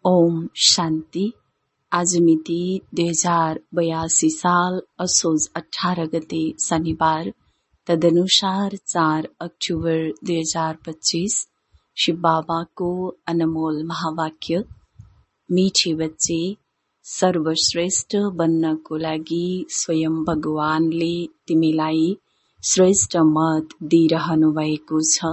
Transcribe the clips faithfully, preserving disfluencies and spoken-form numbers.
ओम शान्ति। आज मिति दुई हजार बयासी साल असोज अठारह गते शनिबार, तदनुसार चार अक्टूबर दुई हजार पच्चीस। शिव बाबाको अनमोल महावाक्य, मीठे बच्चे, सर्वश्रेष्ठ बन्नको लागि स्वयं भगवानले तिमीलाई श्रेष्ठ मत दिइरहनु भएको छ,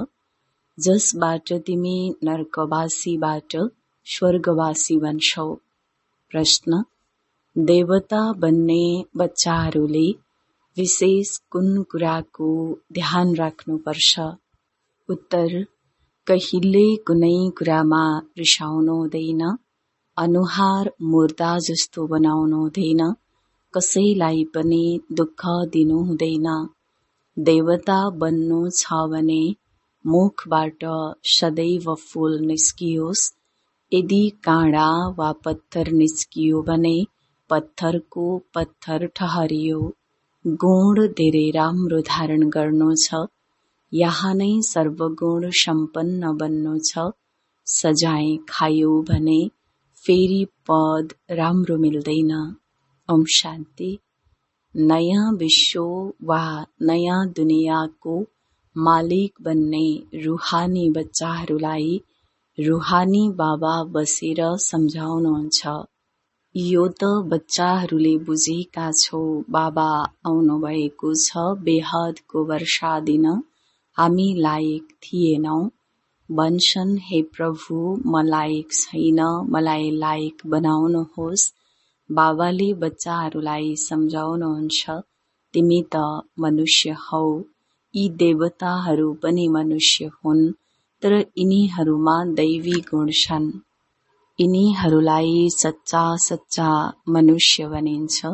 जसबाट तिमी नरकवासीबाट स्वर्गवासी बन्छौ। प्रश्न: देवता बन्ने बच्चाहरूले विशेष कुन कुराको ध्यान राख्नुपर्छ? उत्तर: कहिले कुनै कुरामा रिसाउनु हुँदैन, अनुहार मुर्दा जस्तो बनाउनु हुँदैन, कसैलाई पनि दुःख दिनु हुँदैन। देवता बन्नु छ भने मुखबाट सदैव फूल निस्कियोस्। यदि काँडा वा पत्थर निस्कियो भने पत्थरको पत्थर ठहरियो। गुण धेरै राम्रो धारण गर्नु छ, यहाँ नै सर्वगुण सम्पन्न बन्नु छ। सजाय खायो भने फेरि पद राम्रो मिल्दैन। ओम शान्ति। नयाँ विश्व वा नयाँ दुनियाँको मालिक बन्ने रुहानी बच्चाहरूलाई रुहानी बाबा बसेर सम्झाउनुहुन्छ। यो त बच्चाहरूले बुझेका छौ, बाबा आउनु भएको छ बेहदको वर्षा दिन, हामी लायक थिएनौ। भन्छन्, हे प्रभु, म लायक छैन, मलाई लायक बनाउनुहोस्। बाबाले बच्चाहरूलाई सम्झाउनुहुन्छ, तिमी त मनुष्य हौ, यी देवताहरू पनि मनुष्य हुन्, तर यिनीहरूमा दैवी गुण छन्। यिनीहरूलाई सच्चा सच्चा मनुष्य भनिन्छ।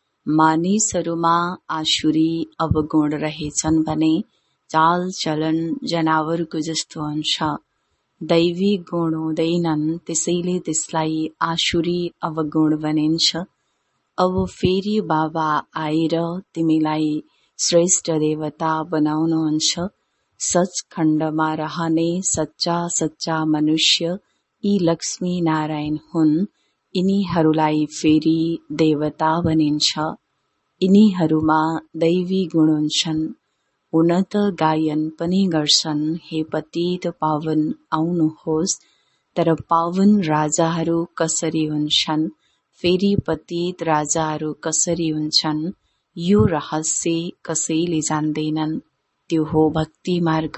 मानिसहरूमा आसुरी अवगुण रहेछन् भने चाल चलन जनावरको जस्तो हुन्छ। दैवी गुण हुँदैनन्, त्यसैले त्यसलाई आसुरी अवगुण भनिन्छ। अब फेरि बाबा आएर तिमीलाई श्रेष्ठ देवता बनाउनुहुन्छ। सचखण्डमा रहने सच्चा सच्चा मनुष्य यी लक्ष्मी नारायण हुन्। यिनीहरूलाई फेरि देवता भनिन्छ। यिनीहरूमा दैवी गुण हुन्छन्। हुन त गायन पनि गर्छन्, हे पतित पावन आउनुहोस्। तर पावन राजाहरू कसरी हुन्छन्, फेरि पतित राजाहरू कसरी हुन्छन्, यो रहस्य कसैले जान्दैनन्। त्यो हो भक्ति मार्ग।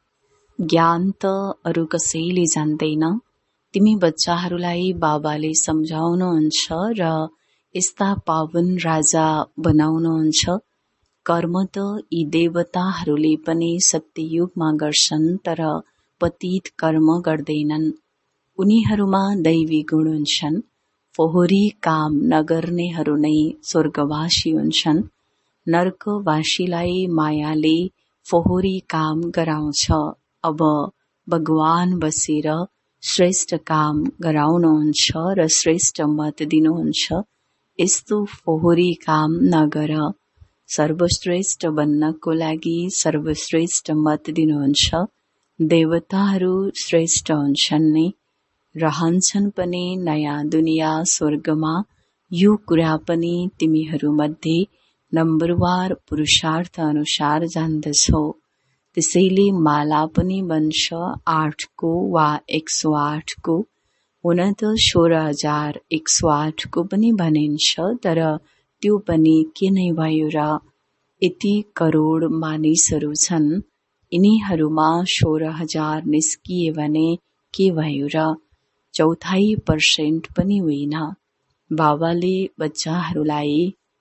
ज्ञान त अरू कसैले जान्दैन। तिमी बच्चाहरूलाई बाबाले सम्झाउनुहुन्छ र यस्ता पावन राजा बनाउनुहुन्छ। कर्म त यी देवताहरूले पनि सत्ययुगमा गर्छन्, तर पतित कर्म गर्दैनन्। उनीहरूमा दैवी गुण हुन्छन्। फोहोरी काम नगर्नेहरू नै स्वर्गवासी हुन्छन्। नरकवासीलाई मायाले फोहोरी काम गराउँछ। अब भगवान बसेर श्रेष्ठ काम गराउनुहुन्छ र श्रेष्ठ मत दिनुहुन्छ। यस्तो फोहोरी काम नगर। सर्वश्रेष्ठ बन्नको लागि सर्वश्रेष्ठ मत दिनुहुन्छ। देवताहरू श्रेष्ठ हुन्छन् नै, रहन्छन् पनि नयाँ दुनिया स्वर्गमा। यो कुरा पनि तिमीहरूमध्ये नम्बरवार पुरुषार्थ अनुसार जान्दछौ। त्यसैले माला पनि बन्छ आठको वा एक सौ आठको। हुन त सोह्र हजार एक सौ आठको पनि भनिन्छ, तर त्यो पनि के नै भयो र? यति करोड मानिसहरू छन्, यिनीहरूमा सोह्र हजार निस्किए भने के भयो र? चौथाई पर्सेन्ट पनि होइन। बाबाले बच्चाहरूलाई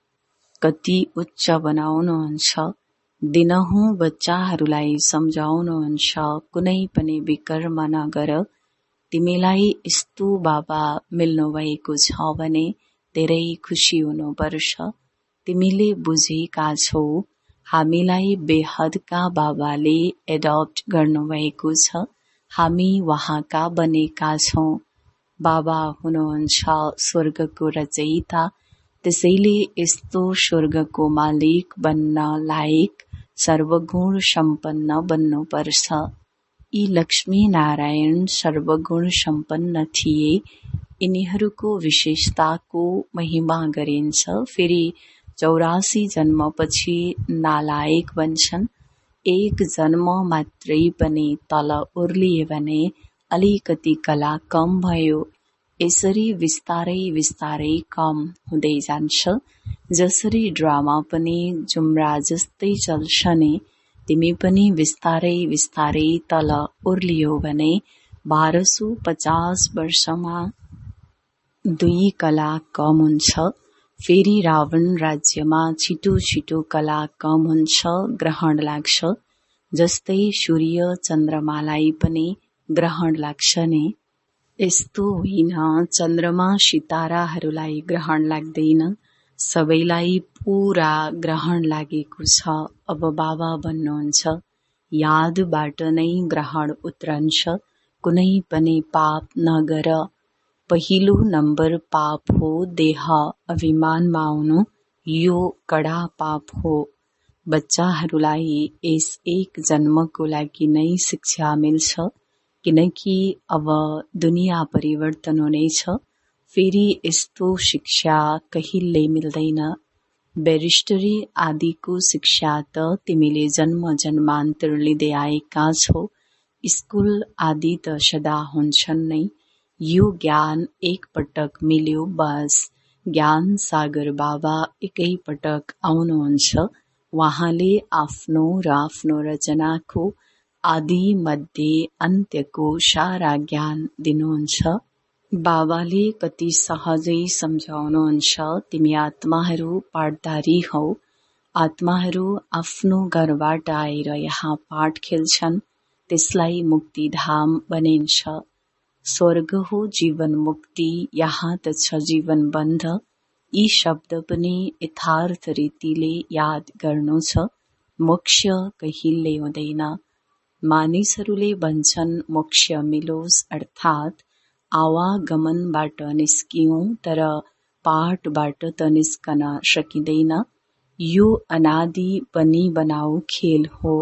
कति उच्च बनाउनुहुन्छ। दिनहुँ बच्चाहरूलाई सम्झाउनुहुन्छ, कुनै पनि विकर्म नगर। तिमीलाई यस्तो बाबा मिल्नु भएको छ भने धेरै खुसी हुनुपर्छ। तिमीले बुझेका छौ, हामीलाई बेहदका बाबाले एडप्ट गर्नुभएको छ। हामी वहाँका बनेका छौं। बाबा हुनुहुन्छ स्वर्गको रचयिता, त्यसैले यस्तो स्वर्गको मालिक बन्न लायक सर्वगुण सम्पन्न बन्नुपर्छ। यी लक्ष्मी नारायण सर्वगुण सम्पन्न थिए, यिनीहरूको विशेषताको महिमा गरिन्छ। फेरि चौरासी जन्मपछि नालायक बन्छन्। एक जन्म मात्रै पनि तल ओर्लिए भने अलिकति कला कम भयो। यसरी विस्तारै विस्तारै कम हुँदै जान्छ। जसरी ड्रामा पनि जुम्रा जस्तै चल्छ नि, तिमी पनि विस्तारै विस्तारै तल ओर्लियो भने बाह्र सौ पचास वर्षमा दुई कला कम हुन्छ। फेरि रावण राज्यमा छिटो छिटो कला कम हुन्छ, ग्रहण लाग्छ। जस्तै सूर्य चन्द्रमालाई पनि ग्रहण लाग्छ नि। यस्तो होइन, चन्द्रमा सिताराहरूलाई ग्रहण लाग्दैन, सबैलाई पूरा ग्रहण लागेको छ। अब बाबा भन्नुहुन्छ, यादबाट नै ग्रहण उत्रन्छ। कुनै पनि पाप नगर। पहिलो नम्बर पाप हो देह अभिमानमा आउनु। यो कडा पाप हो। बच्चाहरूलाई यस एक जन्मको लागि नै शिक्षा मिल्छ, किनकि अब दुनिया परिवर्तन हुनेछ। फेरि यस्तो शिक्षा कहिल्यै मिल्दैन। ब्यारिस्टरी आदिको शिक्षा त तिमीले जन्म जन्मान्तर लिँदै आएका छौ। स्कुल आदि त सदा हुन्छन् नै। यो ज्ञान एक पटक मिल्यो बस। ज्ञान सागर बाबा एकै पटक आउनुहुन्छ। उहाँले आफ्नो र आफ्नो रचनाको आदि मध्य अन्त्यको सारा ज्ञान दिनुहुन्छ। बाबाले कति सहजै सम्झाउनुहुन्छ, तिमी आत्माहरू पाठधारी हौ। आत्माहरू आफ्नो घरबाट आएर यहाँ पाठ खेल्छन्, त्यसलाई मुक्तिधाम भनिन्छ। स्वर्ग हो जीवन मुक्ति, यहाँ त छ जीवन बन्ध। यी शब्द पनि यथार्थ रीतिले याद गर्नु छ। मोक्ष कहिल्यै हुँदैन। मानिसहरूले भन्छन् मोक्ष मिलोस्, अर्थात् आवागमनबाट निस्कियौं, तर पाठबाट त निस्कन सकिँदैन। यो अनादि बनी बनाऊ खेल हो।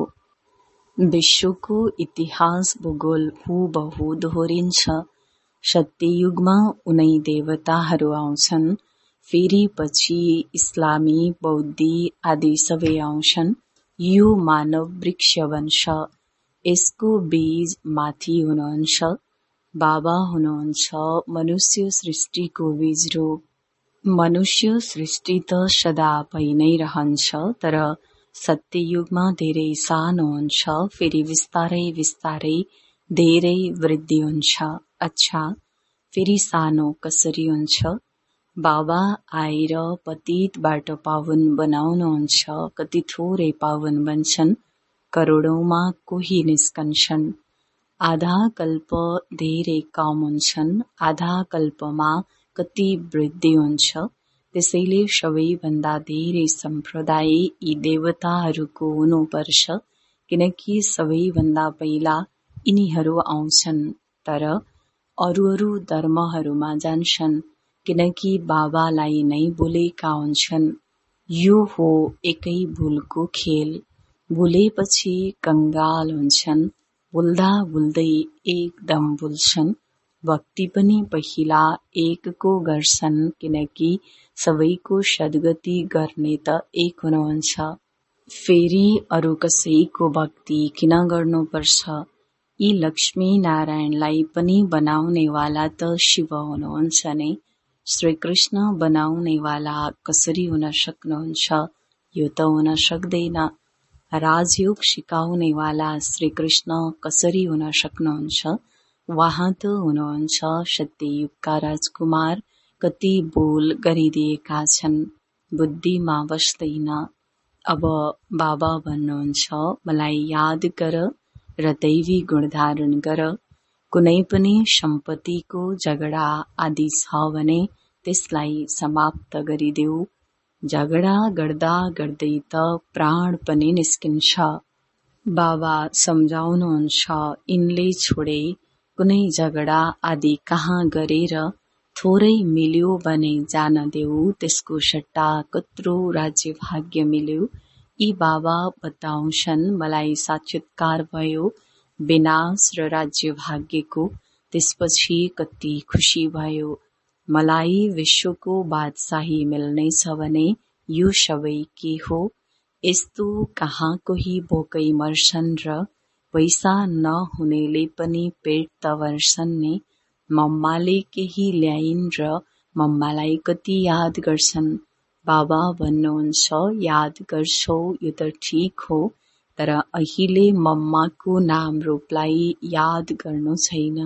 विश्वको इतिहास भूगोल हुबहु दोहोरिन्छ। सत्ययुगमा उनै देवताहरू आउँछन्। फेरि पछि इस्लामी, बौद्धी आदि सबै आउँछन्। यो मानव वृक्ष बन्छ। यसको बीज माथि हुनुहुन्छ। बाबा हुनुहुन्छ मनुष्य सृष्टिको बीज रूप। मनुष्य सृष्टि त सदा भइ नै रहन्छ, तर सत्ययुगमा धेरै सानो हुन्छ। फेरि विस्तारै विस्तारै धेरै वृद्धि हुन्छ। अच्छा, फेरि सानो कसरी हुन्छ? बाबा आएर पतितबाट पावन बनाउनुहुन्छ। कति थोरै पावन बन्छन्, करोडौंमा कोही निस्कन्छन्। आधा कल्प धेरै कम हुन्छन्, आधा कल्पमा कति वृद्धि हुन्छ। त्यसैले सबैभन्दा धेरै सम्प्रदाय यी देवताहरूको हुनुपर्छ, किनकि सबैभन्दा पहिला यिनीहरू आउँछन्, तर अरू अरू धर्महरूमा जान्छन्, किनकि बाबालाई नै बोलेका हुन्छन्। यो हो एकै भुलको खेल। भुलेपछि कंगाल हुन्छन्, भुल्दा भुल्दै एकदम भुल्छन्। भक्ति पनि पहिला एकको गर्छन्, किनकि सबैको सद्गति गर्ने त एक हुनुहुन्छ। फेरि अरू कसैको भक्ति किन गर्नुपर्छ? यी लक्ष्मी नारायणलाई पनि बनाउनेवाला त शिव हुनुहुन्छ नै। श्रीकृष्ण बनाउनेवाला कसरी हुन सक्नुहुन्छ? यो त हुन सक्दैन। राजयोग सिकाउनेवाला श्रीकृष्ण कसरी हुन सक्नुहुन्छ? उहाँ त हुनुहुन्छ सत्ययुगका राजकुमार। कति बोल गरिदिएका छन्, बुद्धिमा बस्दैन। अब बाबा भन्नुहुन्छ, मलाई याद गर र दैवी गुण धारण गर। कुनै पनि सम्पत्तिको झगडा आदि छ भने त्यसलाई समाप्त गरिदेऊ। झगडा गर्दा गर्दै त प्राण पनि निस्किन्छ। बाबा सम्झाउनुहुन्छ, यिनले छोडे कुनै झगडा आदि कहाँ गरेर थोरै मिल्यो भने जान देऊ, त्यसको सट्टा कत्रो राज्य भाग्य मिल्यो। यी बाबा बताउँछन्, मलाई साक्षात्कार भयो विनाश र राज्य भाग्यको। त्यसपछि कति खुसी भयो। मलाई विश्वको बादशाही मिल्नेछ भने यो सबै के हो? यस्तो कहाँ कोही भोकै मर्छन् र पैसा नहुनेले पनि पेट त वर्छन् नि। मम्माले केही ल्याइन् र मम्मालाई कति याद गर्छन्। बाबा भन्नुहुन्छ याद गर्छौ यो त ठिक हो, तर अहिले मम्माको नाम रूपलाई याद गर्नु छैन।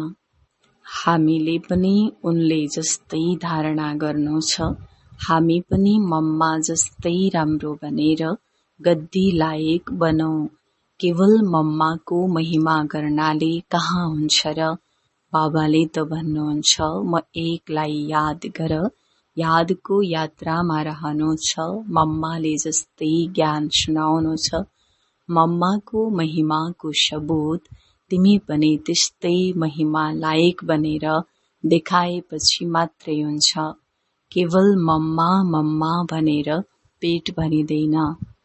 हामीले पनि उनले जस्तै धारणा गर्नु छ। हामी पनि मम्मा जस्तै राम्रो बनेर गद्दी लायक बनौं। केवल मम्माको महिमा गर्नाले कहाँ हुन्छ र? बाबाले त भन्नुहुन्छ म एकलाई याद गर, यादको यात्रामा रहनु छ। मम्माले जस्तै ज्ञान सुनाउनु छ। मम्माको महिमाको सबूत तिमी पनि त्यस्तै महिमा लायक बनेर देखाएपछि मात्रै हुन्छ। केवल मम्मा मम्मा भनेर पेट भरिँदैन,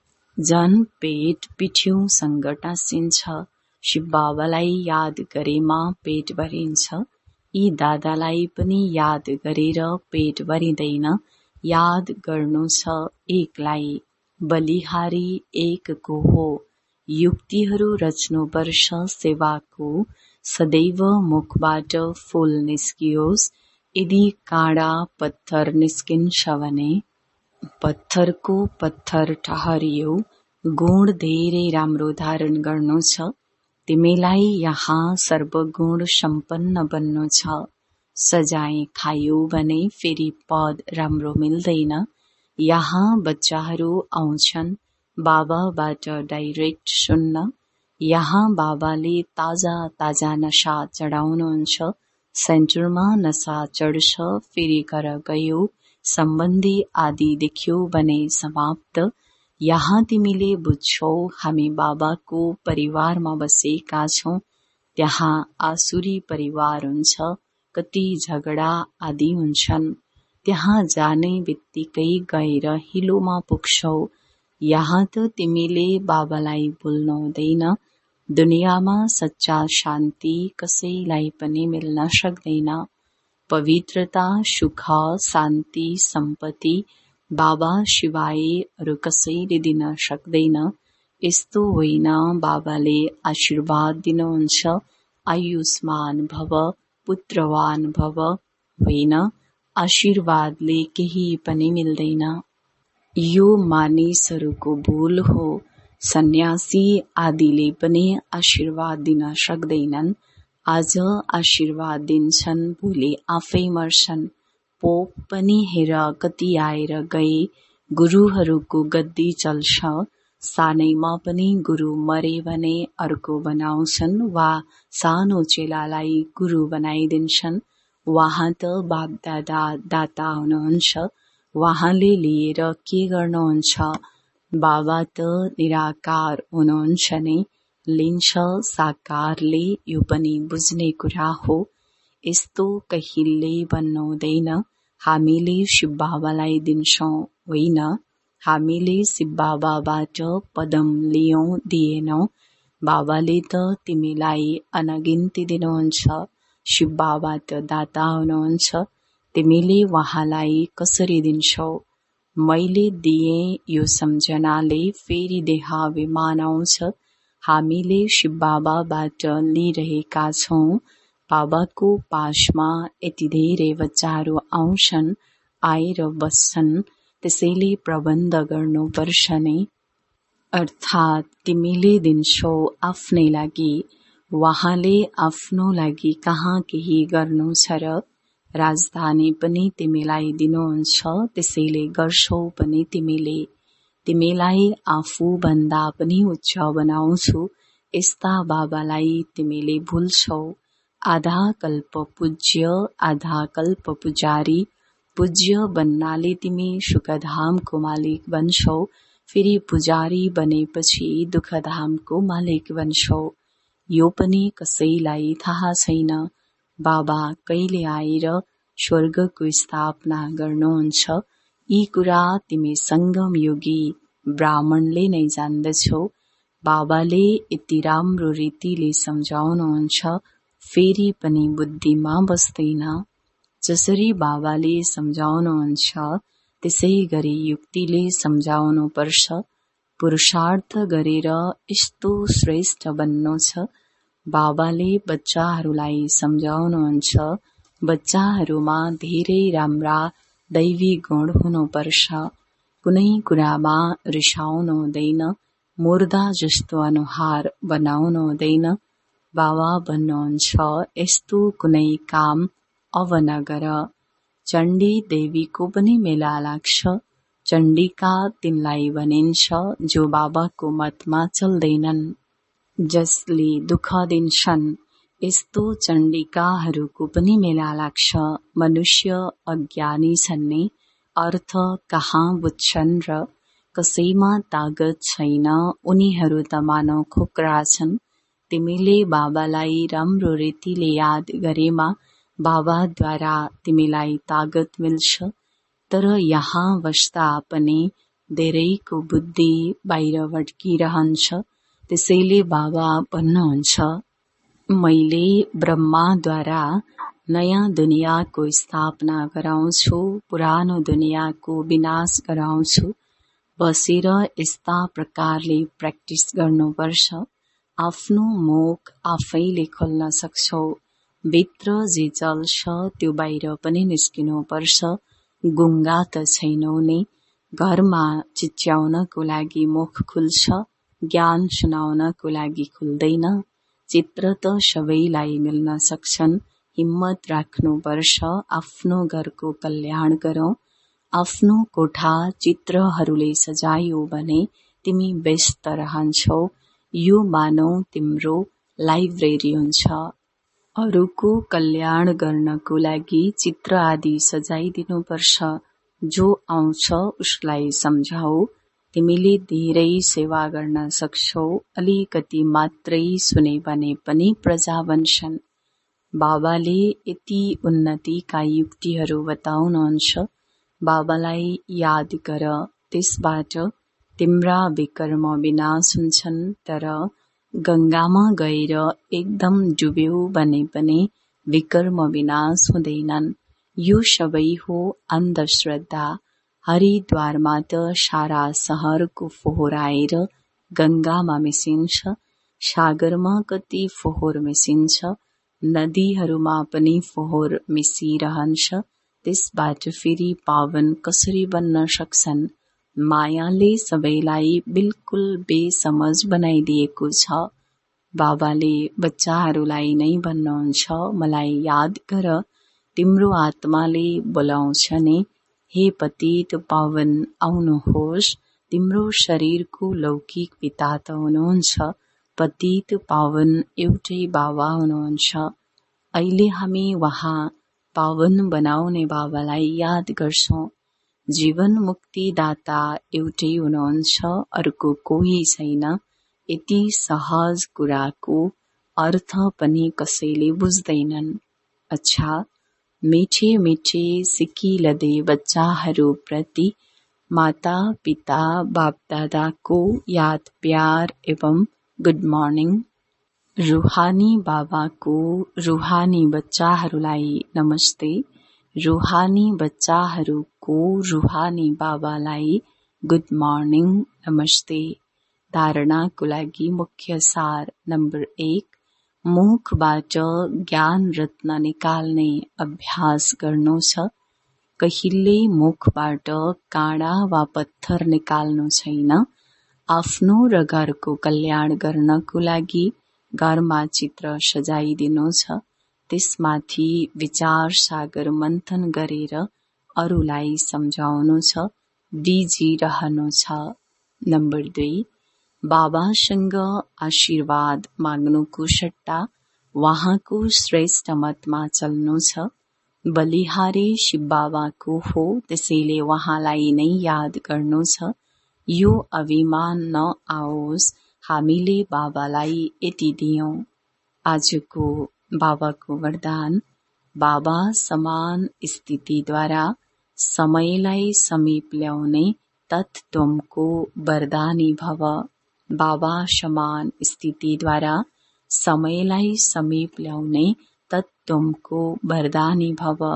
झन् पेट पिठ्यौसँग टाँसिन्छ। शिव बाबालाई याद गरेमा पेट भरिन्छ। यी दादालाई पनि याद गरेर पेट भरिँदैन। याद गर्नु छ एकलाई, बलिहारी एकको हो। युक्तिहरू रच्नुपर्छ सेवाको, सदैव मुखबाट फूल निस्कियोस्। यदि काँडा पत्थर निस्किन्छ भने पत्थरको पत्थर ठहरियो। गुण धेरै राम्रो धारण गर्नु छ। तिमीलाई यहाँ सर्वगुण सम्पन्न बन्नु छ। सजाय खायो भने फेरि पद राम्रो मिल्दैन। यहाँ बच्चाहरू आउँछन् बाबाबाट डाइरेक्ट सुन्न। यहाँ बाबाले ताजा ताजा नशा चढाउनुहुन्छ। सेन्टरमा नशा चढ्छ, फेरि घर गयो, सम्बन्धी आदि देख्यो भने समाप्त। यहाँ तिमीले बुझ्छौ हामी बाबाको परिवारमा बसेका छौं। त्यहाँ आसुरी परिवार हुन्छ, कति झगडा आदि हुन्छन्। त्यहाँ जाने बित्तिकै गएर हिलोमा पुग्छौ। यहाँ त तिमीले बाबालाई भुल्नु हुँदैन। दुनियाँमा सच्चा शान्ति कसैलाई पनि मिल्न सक्दैन। पवित्रता, सुख, शान्ति, सम्पत्ति बाबा सिवाय अरू कसैले दिन सक्दैन। यस्तो होइन, बाबाले आशीर्वाद दिनुहुन्छ आयुष्मान भव, पुत्रवान भव। होइन, आशीर्वादले केही पनि मिल्दैन। यो मानिसहरूको भूल हो। सन्यासी आदिले पनि आशीर्वाद दिन सक्दैनन्। आज आशीर्वाद दिन्छन्, भोलि आफै मर्छन्। पोप पनि हेर कति आएर गए। गुरुहरूको गद्दी चल्छ। सानैमा पनि गुरु मरे भने अर्को बनाउँछन् वा सानो चेलालाई गुरु बनाइदिन्छन्। वहाँ त बापदादा दाता हुनुहुन्छ। वहाँले लिएर के गर्नुहुन्छ? बाबा त निराकार हुनुहुन्छ नि, लिन्छ साकारले। यो पनि बुझ्ने कुरा हो। यस्तो कहिल्यै भन्नु हुँदैन हामीले शिव बाबालाई दिन्छौं। होइन, हामीले शिव बाबाबाट पदम लियौं दिएनौं। बाबाले त तिमीलाई अनगिन्ती दिनुहुन्छ। शिव बाबा त दाता हुनुहुन्छ। तिमीले वहाँलाई कसरी दिन्छौ? मैले दिए यो सम्झनाले फेरि देहाभिमान आउँछ। हामीले शिव बाबाबाट लिइरहेका छौं। बाबाको पासमा यति धेरै बच्चाहरू आउँछन्, आएर बस्छन्। त्यसैले प्रबन्ध गर्नुपर्छ नि। अर्थात् तिमीले दिन्छौ आफ्नै लागि। वहाँले आफ्नो लागि कहाँ केही गर्नु छ र? राजधानी पनि तिमीलाई दिनुहुन्छ, त्यसैले गर्छौ पनि तिमीले। तिमीलाई आफू भन्दा पनि उच्च बनाउँछु। यस्ता बाबालाई तिमीले भुल्छौ। आधा कल्प पूज्य, आधा कल्प पुजारी। पूज्य बन्नाले तिमी सुखधामको मालिक बन्छौ। फेरि पुजारी बनेपछि दुःखधामको मालिक बन्छौ। यो पनि कसैलाई थाहा छैन। बाबा कहिले आएर स्वर्गको स्थापना गर्नुहुन्छ? यी कुरा तिमी संगम योगी ब्राह्मणले नै जान्दछौ। बाबाले यति राम्रो रीतिले सम्झाउनुहुन्छ, फेरि पनि बुद्धिमा बस्दैन। जसरी बाबाले सम्झाउनुहुन्छ त्यसै गरी युक्तिले सम्झाउनु पर्छ। पुरुषार्थ गरेर यस्तो श्रेष्ठ बन्नु छ। बाबाले बच्चाहरूलाई सम्झाउनुहुन्छ बच्चाहरूमा धेरै राम्रा दैवी गुण हुनुपर्छ। कुनै कुरामा रिसाउनु हुँदैन, मुर्दा जस्तो अनुहार बनाउनु हुँदैन। बाबा भन्नुहुन्छ यस्तो कुनै काम अब नगर। चण्डी देवीको पनि मेला लाग्छ। चण्डिका तिनलाई भनिन्छ जो बाबाको मतमा चल्दैनन्, जसले दुःख दिन्छन्। यस्तो चण्डिकाहरूको पनि मेला लाग्छ। मनुष्य अज्ञानी छन् नि, अर्थ कहाँ बुझ्छन् र कसैमा तागत छैन। उनीहरू त मानव खोक्रा छन्। तिमीले बाबालाई राम्रो रीतिले याद गरेमा बाबाद्वारा तिमीलाई तागत मिल्छ। तर यहाँ बस्दा पनि धेरैको बुद्धि बाहिर भड्किरहन्छ। त्यसैले बाबा भन्नुहुन्छ मैले ब्रह्माद्वारा नयाँ दुनियाँको स्थापना गराउँछु, पुरानो दुनियाँको विनाश गराउँछु। बसेर यस्ता प्रकारले प्र्याक्टिस गर्नुपर्छ। आफ्नो मुख आफैले खोल्न सक्छौ। भित्र जे चल्छ त्यो बाहिर पनि निस्किनु पर्छ। गुङ्गा त छैनौ नि। घरमा चिच्याउनको लागि मुख खुल्छ, ज्ञान सुनाउनको लागि खुल्दैन। चित्र त सबैलाई मिल्न सक्छन्। हिम्मत राख्नुपर्छ। आफ्नो घरको कल्याण गरौँ। आफ्नो कोठा चित्रहरूले सजायो भने तिमी व्यस्त रहन्छौ। यो मानौ तिम्रो लाइब्रेरी हुन्छ। अरूको कल्याण गर्नको लागि चित्र आदि सजाइदिनुपर्छ। जो आउँछ उसलाई सम्झाऊ। तिमीले धेरै सेवा गर्न सक्छौ। अलिकति मात्रै सुने भने पनि प्रजा बन्छन्। बाबाले यति उन्नतिका युक्तिहरू बताउनुहुन्छ। बाबालाई याद गर, त्यसबाट तिम्रा विकर्म विनाश हुन्छन्। तर गङ्गामा गएर एकदम डुब्यौ भने पनि विकर्म विनाश हुँदैनन्। यो सबै हो अन्धश्रद्धा। हरिद्वारमा त सारा सहरको फोहोर आएर गङ्गामा मिसिन्छ। सागरमा कति फोहोर मिसिन्छ। नदीहरूमा पनि फोहोर मिसिरहन्छ। त्यसबाट फेरि पावन कसरी बन्न सक्छन्? मायाले सबैलाई बिल्कुल बेसमझ बनाइदिएको छ। बाबाले बच्चाहरूलाई नै भन्नुहुन्छ मलाई याद गर। तिम्रो आत्माले बोलाउँछ नि, हे पतित पावन आउनुहोस्। तिम्रो शरीरको लौकिक पिता त हुनुहुन्छ, पतित पावन एउटै बाबा हुनुहुन्छ। अहिले हामी वहाँ पावन बनाउने बाबालाई याद गर्छौं। जीवन मुक्तिदाता एउटै हुनुहुन्छ, अर्को कोही छैन। यति सहज कुराको अर्थ पनि कसैले बुझ्दैनन्। अच्छा, मिठे मिठे सिकिलदे बच्चाहरू प्रति माता पिता बाप दादाको याद प्यार एवं गुड मर्निङ। रूहानी बाबाको रूहानी बच्चाहरूलाई नमस्ते। रूहानी बच्चाहरूको रूहानी बाबालाई गुड मर्निङ नमस्ते। धारणाको लागि मुख्य सार नम्बर एक, मुखबाट ज्ञान रत्न निकाल्ने अभ्यास गर्नु छ। कहिल्यै मुखबाट काँडा वा पत्थर निकाल्नु छैन। आफ्नो र घरको कल्याण गर्नको लागि घरमा चित्र सजाइदिनु छ। त्यसमाथि विचार सागर मन्थन गरेर अरूलाई सम्झाउनु छ, बिजी रहनु छ। नम्बर दुई, बाबासँग आशीर्वाद माग्नुको सट्टा उहाँको श्रेष्ठ मतमा चल्नु छ। बलिहारी शिव बाबाको हो, त्यसैले उहाँलाई नै याद गर्नु छ। यो अभिमान नआओस् हामीले बाबालाई यति दियौं। आजको बाबाको वरदान, बाबा समान स्थितिद्वारा समयलाई समीप ल्याउने तत्त्वको वरदानी भव। बाबा समान स्थितिद्वारा समयलाई समीप ल्याउने तत्त्वको वरदानी भव।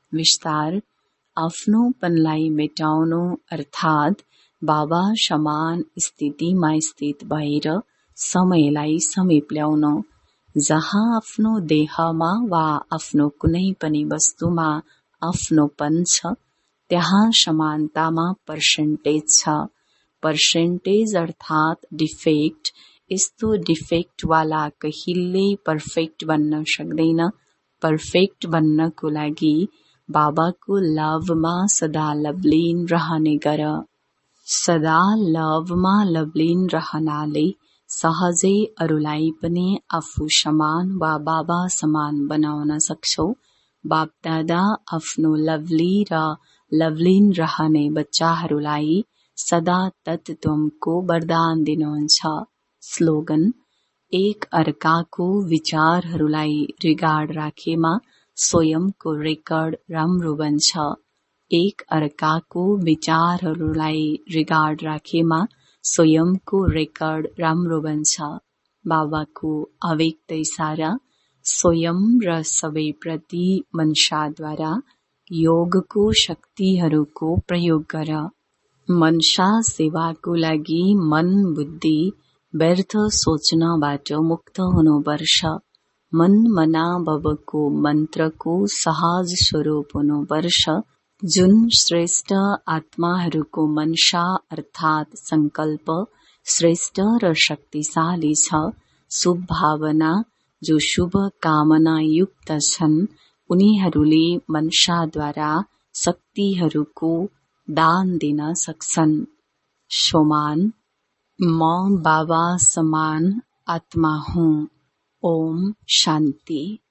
विस्तार आफ्नोपनलाई मेटाउनु अर्थात् बाबा समान स्थितिमा स्थित भएर समयलाई समीप ल्याउनु। जहाँ आफ्नो देहमा वा आफ्नो कुनै पनि वस्तुमा आफ्नोपन छ त्यहाँ समानतामा पर्सेन्टेज छ। पर्सेन्टेज अर्थात् डिफेक्ट। यस्तो डिफेक्ट वाला कहिल्यै पर्फेक्ट बन्न सक्दैन। पर्फेक्ट बन्नको लागि बाबाको लभमा सदा लवलीन रहने गर। सदा लभमा लवलीन रहनाले सहजै अरूलाई पनि आफू समान वा बाबा समान बनाउन सक्छौ। बापदादा आफ्नो लवली र लवलीन रहने बच्चाहरूलाई सदा तत्त्वको वरदान दिनुहुन्छ। स्लोगन: एक अर्काको विचारहरूलाई रिगार्ड राखेमा स्वयंको रेकर्ड राम्रो बन्छ। एक अर्काको विचारहरूलाई रिगार्ड राखेमा स्वयंको रेकर्ड राम्रो बन्छ। बाबाको अव्यक्त इशारा स्वयं र सबै प्रति मनसाद्वारा योगको शक्तिहरूको प्रयोग गर। मनसा सेवाको लागि मन बुद्धि व्यर्थ सोच्नबाट मुक्त हुनुपर्छ। मन मना भवको मन्त्रको सहज स्वरूप हुनुपर्छ। जुन श्रेष्ठ आत्माहरूको मनसा अर्थात् संकल्प श्रेष्ठ र शक्तिशाली छ। शुभ भावना जो शुभ कामना युक्त छन् उनीहरूले मनसाद्वारा शक्तिहरूको दान दिन सक्छन्। सोमान: म बाबा समान आत्मा हूँ। ओम शान्ति।